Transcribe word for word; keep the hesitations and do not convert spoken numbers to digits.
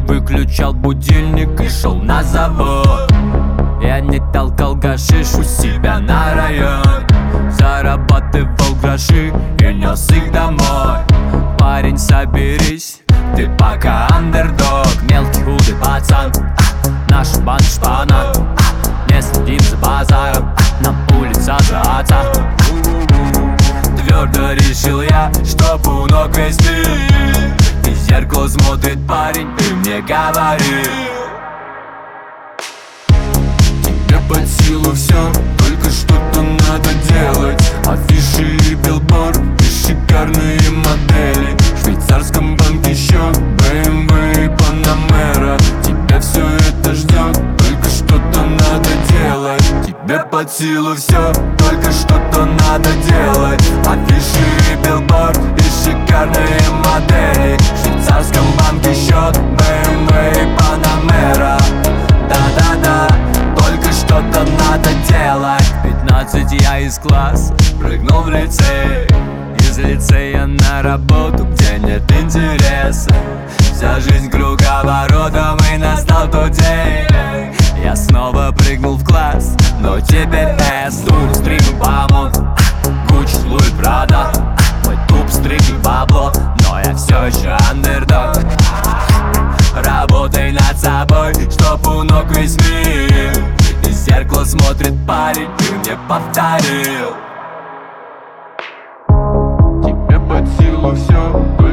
выключал будильник и шел на завод. Я не толкал гашиш у себя на район, зарабатывал гроши и нес их домой. Парень, соберись, ты пока андердог. Мелкий худый пацан, наша банда шпана, не следим за базаром, нам улица за отца. Твердо решил я, что у ног весь мир. И в зеркало смотрит парень, ты мне говорил: тебе под силу все, только что-то надо делать. Афиши и билборд, и шикарные модели. В швейцарском банке счет, бэ эм вэ и Панамера. Тебя все это ждет, только что-то надо делать. Тебе под силу все, только что-то надо делать. Афиши и билборд, и шикарные модели. В швейцарском банке счет, бэ эм вэ и Панамера. Да-да-да, только что-то надо делать. В пятнадцать я из класса прыгнул в лицей. Из лицея на работу, где нет интереса. Вся жизнь круговоротом, и настал тот день. Я снова прыгнул в класс, но теперь эс. Тур, стрим и бамон, Гуччи, Луи, Прада. Мой туп, стриг и бабло, но я все еще андердог. Работай над собой, чтоб у ног весь мир. Из зеркала смотрит парень, ты мне повторил: тебе под силу все.